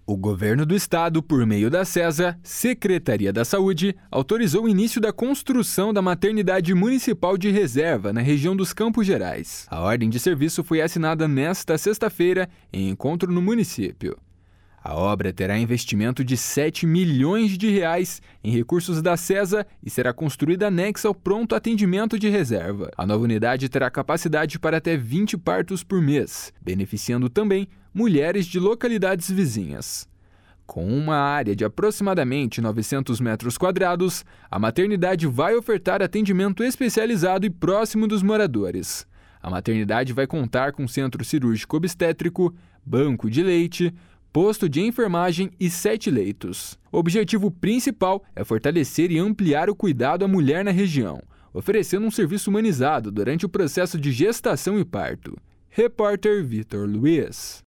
O governo do estado, por meio da SESA, Secretaria da Saúde, autorizou o início da construção da maternidade municipal de reserva na região dos Campos Gerais. A ordem de serviço foi assinada nesta sexta-feira em encontro no município. A obra terá investimento de R$ 7 milhões em recursos da SESA e será construída anexa ao pronto atendimento de reserva. A nova unidade terá capacidade para até 20 partos por mês, beneficiando também mulheres de localidades vizinhas. Com uma área de aproximadamente 900 metros quadrados, a maternidade vai ofertar atendimento especializado e próximo dos moradores. A maternidade vai contar com centro cirúrgico obstétrico, banco de leite, posto de enfermagem e 7 leitos. O objetivo principal é fortalecer e ampliar o cuidado à mulher na região, oferecendo um serviço humanizado durante o processo de gestação e parto. Repórter Vitor Luiz.